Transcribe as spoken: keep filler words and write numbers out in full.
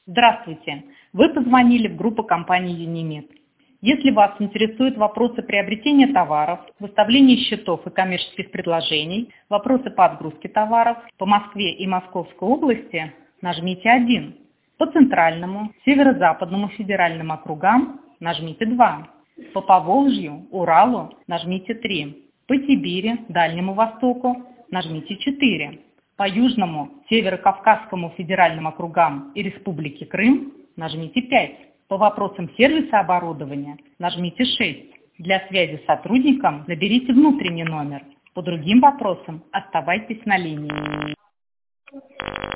Здравствуйте! Вы позвонили в группу компании Юнимед. Если вас интересуют вопросы приобретения товаров, выставления счетов и коммерческих предложений, вопросы по отгрузке товаров по Москве и Московской области, нажмите один. По Центральному, Северо-Западному федеральным округам нажмите два. По Поволжью, Уралу нажмите три. По Сибири, Дальнему Востоку нажмите четыре. По Южному, Северо-Кавказскому федеральным округам и Республике Крым нажмите пять. По вопросам сервиса оборудования нажмите шесть. Для связи с сотрудником наберите внутренний номер. По другим вопросам оставайтесь на линии.